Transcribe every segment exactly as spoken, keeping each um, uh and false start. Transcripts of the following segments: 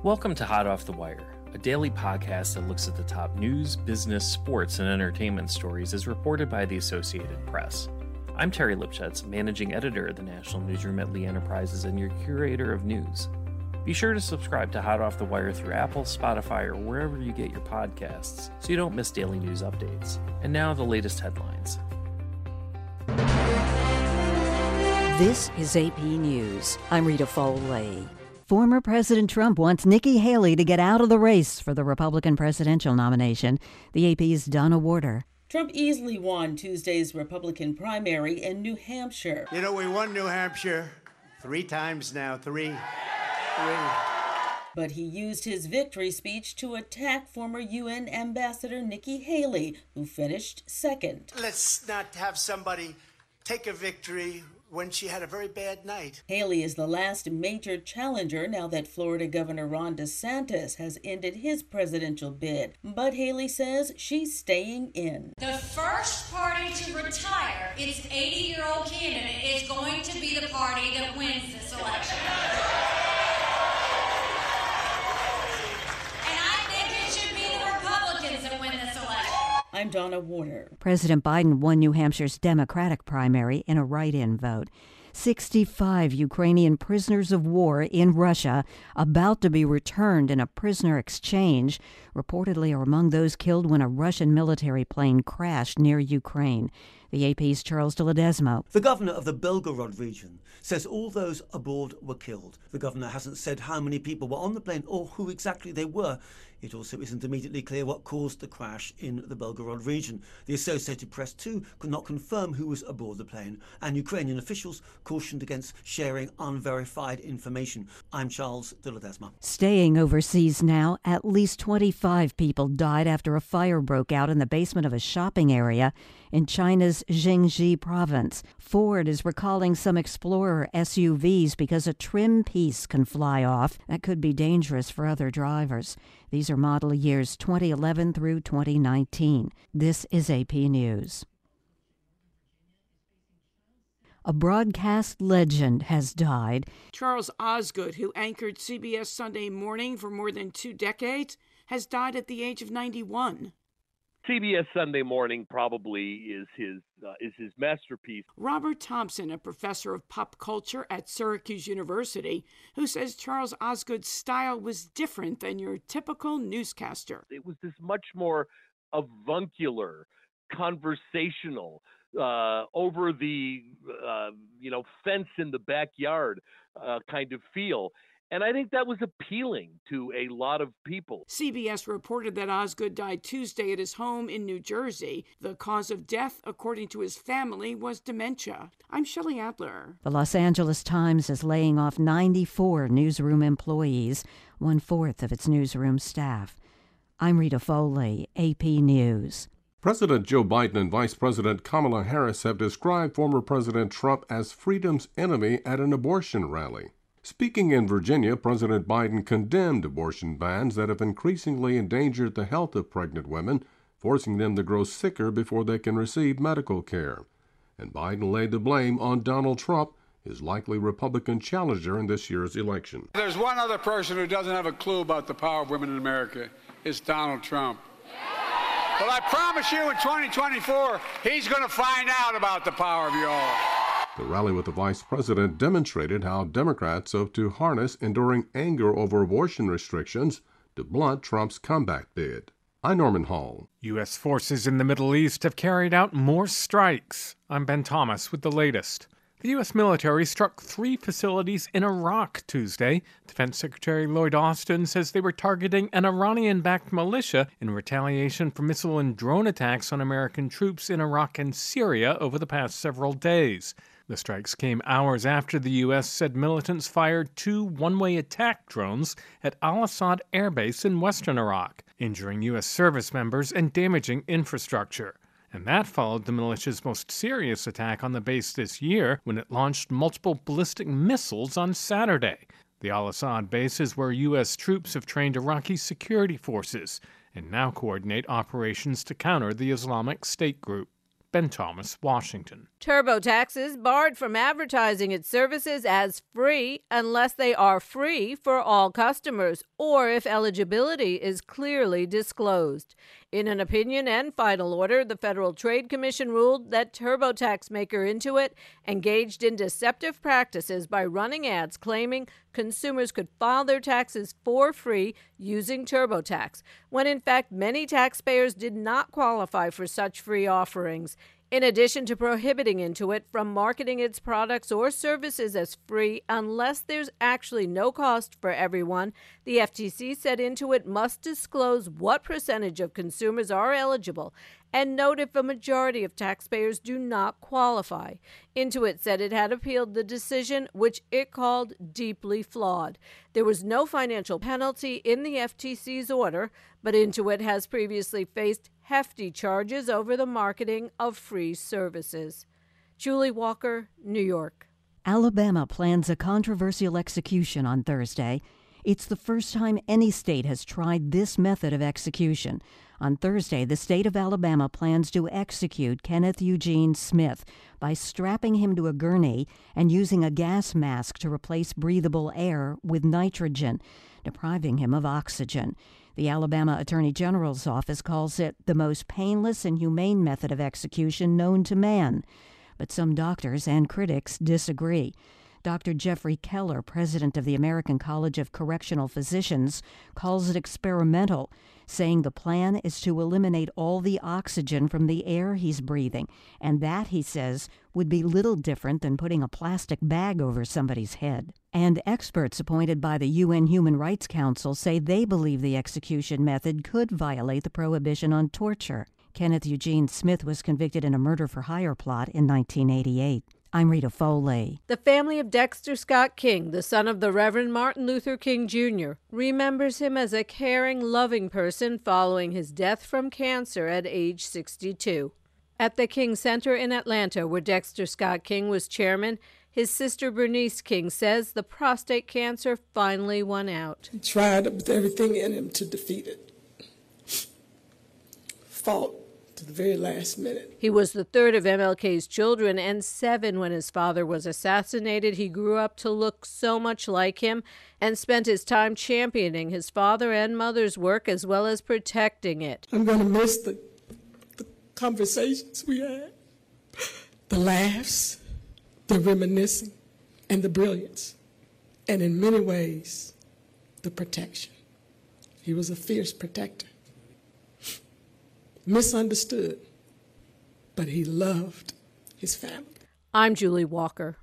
Welcome to Hot Off the Wire, a daily podcast that looks at the top news, business, sports, and entertainment stories as reported by the Associated Press. I'm Terry Lipschutz, managing editor of the National Newsroom at Lee Enterprises and your curator of news. Be sure to subscribe to Hot Off the Wire through Apple, Spotify, or wherever you get your podcasts so you don't miss daily news updates. And now the latest headlines. This is A P News. I'm Rita Foley. Former President Trump wants Nikki Haley to get out of the race for the Republican presidential nomination. The A P's Donna Warder. Trump easily won Tuesday's Republican primary in New Hampshire. You know, we won New Hampshire three times now, three. three. But he used his victory speech to attack former U N Ambassador Nikki Haley, who finished second. Let's not have somebody take a victory when she had a very bad night. Haley is the last major challenger now that Florida Governor Ron DeSantis has ended his presidential bid. But Haley says she's staying in. The first party to retire its eighty-year-old candidate is going to be the party that wins this election. And I think it should be the Republicans that win this election. I'm Donna Warder. President Biden won New Hampshire's Democratic primary in a write-in vote. sixty-five Ukrainian prisoners of war in Russia about to be returned in a prisoner exchange reportedly are among those killed when a Russian military plane crashed near Ukraine. The A P's Charles de Ledesma. The governor of the Belgorod region says all those aboard were killed. The governor hasn't said how many people were on the plane or who exactly they were. It also isn't immediately clear what caused the crash in the Belgorod region. The Associated Press, too, could not confirm who was aboard the plane, and Ukrainian officials cautioned against sharing unverified information. I'm Charles de Ledesma. Staying overseas now, at least twenty-five people died after a fire broke out in the basement of a shopping area in China's Jiangxi province. Ford is recalling some Explorer S U Vs because a trim piece can fly off. That could be dangerous for other drivers. These are model years twenty eleven through twenty nineteen. This is A P News. A broadcast legend has died. Charles Osgood, who anchored C B S Sunday Morning for more than two decades, has died at the age of ninety-one. C B S Sunday Morning probably is his uh, is his masterpiece. Robert Thompson, a professor of pop culture at Syracuse University, who says Charles Osgood's style was different than your typical newscaster. It was this much more avuncular, conversational, uh, over the uh, you know fence in the backyard uh, kind of feel. And I think that was appealing to a lot of people. C B S reported that Osgood died Tuesday at his home in New Jersey. The cause of death, according to his family, was dementia. I'm Shelley Adler. The Los Angeles Times is laying off ninety-four newsroom employees, one-fourth of its newsroom staff. I'm Rita Foley, A P News. President Joe Biden and Vice President Kamala Harris have described former President Trump as freedom's enemy at an abortion rally. Speaking in Virginia, President Biden condemned abortion bans that have increasingly endangered the health of pregnant women, forcing them to grow sicker before they can receive medical care. And Biden laid the blame on Donald Trump, his likely Republican challenger in this year's election. There's one other person who doesn't have a clue about the power of women in America. It's Donald Trump. But I promise you in twenty twenty-four, he's going to find out about the power of you all. The rally with the vice president demonstrated how Democrats hope to harness enduring anger over abortion restrictions to blunt Trump's comeback bid. I'm Norman Hall. U S forces in the Middle East have carried out more strikes. I'm Ben Thomas with the latest. The U S military struck three facilities in Iraq Tuesday. Defense Secretary Lloyd Austin says they were targeting an Iranian-backed militia in retaliation for missile and drone attacks on American troops in Iraq and Syria over the past several days. The strikes came hours after the U S said militants fired two one-way attack drones at Al-Assad Air Base in western Iraq, injuring U S service members and damaging infrastructure. And that followed the militia's most serious attack on the base this year when it launched multiple ballistic missiles on Saturday. The Al-Assad base is where U S troops have trained Iraqi security forces and now coordinate operations to counter the Islamic State group. Ben Thomas, Washington. TurboTax is barred from advertising its services as free unless they are free for all customers or if eligibility is clearly disclosed. In an opinion and final order, the Federal Trade Commission ruled that TurboTax maker Intuit engaged in deceptive practices by running ads claiming consumers could file their taxes for free using TurboTax, when in fact many taxpayers did not qualify for such free offerings. In addition to prohibiting Intuit from marketing its products or services as free unless there's actually no cost for everyone, the F T C said Intuit must disclose what percentage of consumers are eligible and note if a majority of taxpayers do not qualify. Intuit said it had appealed the decision, which it called deeply flawed. There was no financial penalty in the F T C's order, but Intuit has previously faced hefty charges over the marketing of free services. Julie Walker, New York. Alabama plans a controversial execution on Thursday. It's the first time any state has tried this method of execution. On Thursday, the state of Alabama plans to execute Kenneth Eugene Smith by strapping him to a gurney and using a gas mask to replace breathable air with nitrogen, depriving him of oxygen. The Alabama Attorney General's office calls it the most painless and humane method of execution known to man. But some doctors and critics disagree. Doctor Jeffrey Keller, president of the American College of Correctional Physicians, calls it experimental, saying the plan is to eliminate all the oxygen from the air he's breathing, and that, he says, would be little different than putting a plastic bag over somebody's head. And experts appointed by the U N Human Rights Council say they believe the execution method could violate the prohibition on torture. Kenneth Eugene Smith was convicted in a murder-for-hire plot in nineteen eighty-eight. I'm Rita Foley. The family of Dexter Scott King, the son of the Reverend Martin Luther King Junior, remembers him as a caring, loving person following his death from cancer at age sixty-two. At the King Center in Atlanta, where Dexter Scott King was chairman, his sister Bernice King says the prostate cancer finally won out. He tried with everything in him to defeat it. Fought to the very last minute. He was the third of M L K's children and seven when his father was assassinated. He grew up to look so much like him and spent his time championing his father and mother's work as well as protecting it. I'm going to miss the, the conversations we had, the laughs, the reminiscing, and the brilliance, and in many ways, the protection. He was a fierce protector. Misunderstood, but he loved his family. I'm Julie Walker.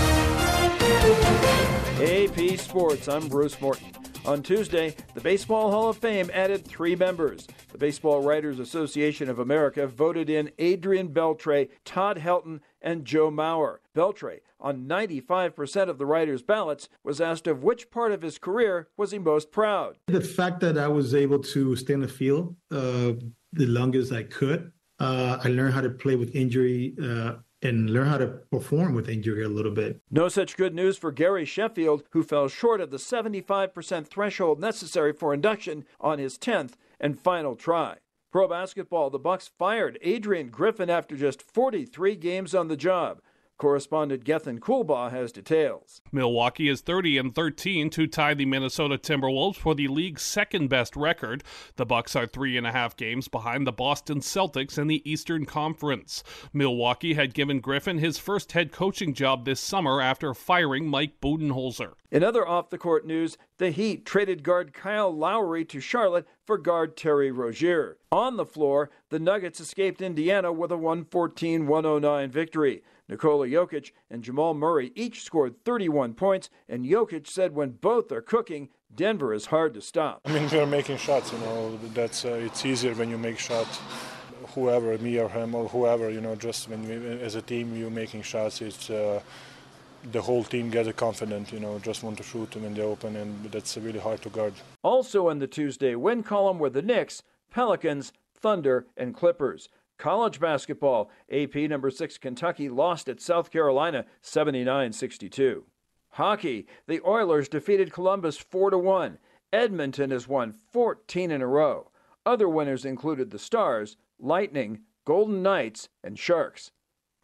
A P Sports, I'm Bruce Morton. On Tuesday, the Baseball Hall of Fame added three members. The Baseball Writers Association of America voted in Adrian Beltre, Todd Helton, and Joe Mauer. Beltre, on ninety-five percent of the writers' ballots, was asked of which part of his career was he most proud. The fact that I was able to stay in the field uh, the longest I could. Uh, I learned how to play with injury uh, and learn how to perform with injury a little bit. No such good news for Gary Sheffield, who fell short of the seventy-five percent threshold necessary for induction on his tenth and final try. Pro basketball, the Bucks fired Adrian Griffin after just forty-three games on the job. Correspondent Gethin Coolbaugh has details. Milwaukee is thirty and thirteen to tie the Minnesota Timberwolves for the league's second-best record. The Bucks are three and a half games behind the Boston Celtics in the Eastern Conference. Milwaukee had given Griffin his first head coaching job this summer after firing Mike Budenholzer. In other off-the-court news, the Heat traded guard Kyle Lowry to Charlotte for guard Terry Rozier. On the floor, the Nuggets escaped Indiana with a one fourteen to one oh nine victory. Nikola Jokic and Jamal Murray each scored thirty-one points, and Jokic said when both are cooking, Denver is hard to stop. I mean, we're making shots, you know, that's uh, it's easier when you make shots. Whoever, me or him or whoever, you know, just when we, as a team you're making shots, it's uh, the whole team gets confident, you know, just want to shoot them in the open, and that's really hard to guard. Also in the Tuesday win column were the Knicks, Pelicans, Thunder, and Clippers. College basketball, A P number six Kentucky lost at South Carolina seventy-nine sixty-two. Hockey, the Oilers defeated Columbus four to one. Edmonton has won fourteen in a row. Other winners included the Stars, Lightning, Golden Knights, and Sharks.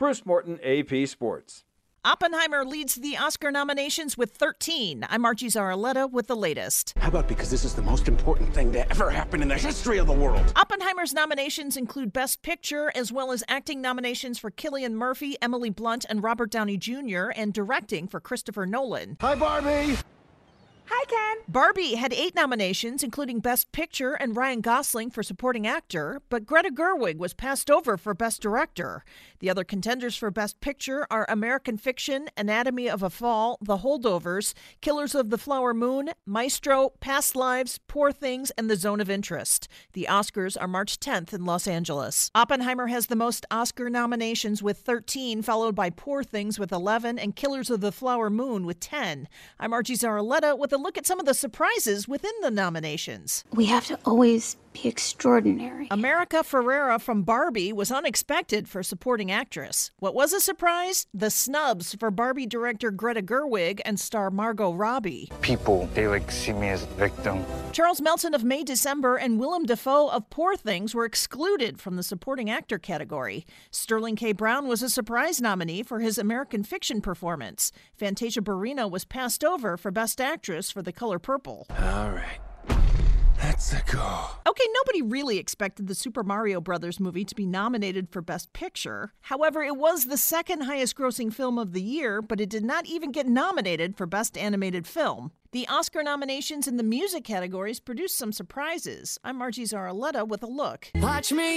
Bruce Morton, A P Sports. Oppenheimer leads the Oscar nominations with thirteen. I'm Margie Zaraletta with the latest. How about because this is the most important thing to ever happen in the history of the world? Oppenheimer's nominations include Best Picture, as well as acting nominations for Cillian Murphy, Emily Blunt, and Robert Downey Junior, and directing for Christopher Nolan. Hi, Barbie! Hi, Ken. Barbie had eight nominations, including Best Picture and Ryan Gosling for Supporting Actor, but Greta Gerwig was passed over for Best Director. The other contenders for Best Picture are American Fiction, Anatomy of a Fall, The Holdovers, Killers of the Flower Moon, Maestro, Past Lives, Poor Things, and The Zone of Interest. The Oscars are March tenth in Los Angeles. Oppenheimer has the most Oscar nominations with thirteen, followed by Poor Things with eleven and Killers of the Flower Moon with ten. I'm Margie Zaraletta with a look at some of the surprises within the nominations. We have to always be extraordinary. America Ferrera from Barbie was unexpected for supporting actress. What was a surprise? The snubs for Barbie director Greta Gerwig and star Margot Robbie. People, they like see me as a victim. Charles Melton of May December and Willem Dafoe of Poor Things were excluded from the supporting actor category. Sterling K. Brown was a surprise nominee for his American Fiction performance. Fantasia Barrino was passed over for Best Actress for The Color Purple. All right. That's a go. Okay, nobody really expected the Super Mario Brothers movie to be nominated for Best Picture. However, it was the second highest grossing film of the year, but it did not even get nominated for Best Animated Film. The Oscar nominations in the music categories produced some surprises. I'm Margie Zaraletta with a look. Watch me.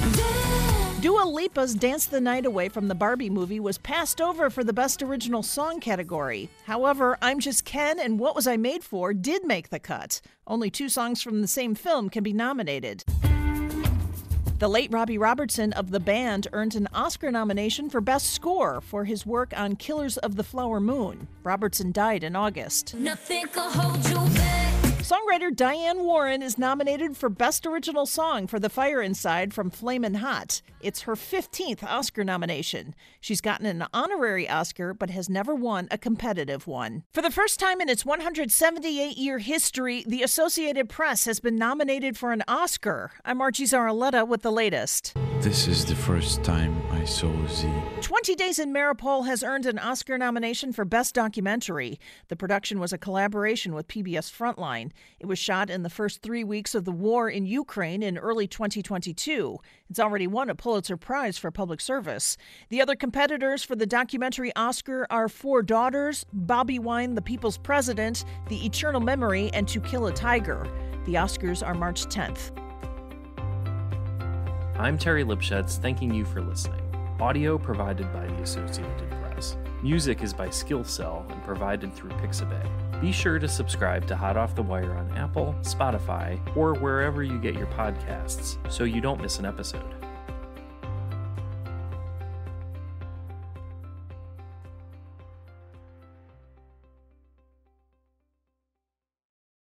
Dua Lipa's Dance the Night Away from the Barbie movie was passed over for the Best Original Song category. However, I'm Just Ken and What Was I Made For did make the cut. Only two songs from the same film can be nominated. The late Robbie Robertson of The Band earned an Oscar nomination for Best Score for his work on Killers of the Flower Moon. Robertson died in August. Nothing can hold you back. Songwriter Diane Warren is nominated for Best Original Song for The Fire Inside from Flamin' Hot. It's her fifteenth Oscar nomination. She's gotten an honorary Oscar, but has never won a competitive one. For the first time in its one hundred seventy-eight year history, the Associated Press has been nominated for an Oscar. I'm Margie Zaraletta with the latest. This is the first time I saw Z. twenty Days in Mariupol has earned an Oscar nomination for Best Documentary. The production was a collaboration with P B S Frontline. It was shot in the first three weeks of the war in Ukraine in early twenty twenty-two. It's already won a Pulitzer Prize for public service. The other competitors for the documentary Oscar are Four Daughters, Bobby Wine, The People's President, The Eternal Memory, and To Kill a Tiger. The Oscars are March tenth. I'm Terry Lipschutz, thanking you for listening. Audio provided by the Associated Press. Music is by Skillcell and provided through Pixabay. Be sure to subscribe to Hot Off the Wire on Apple, Spotify, or wherever you get your podcasts so you don't miss an episode.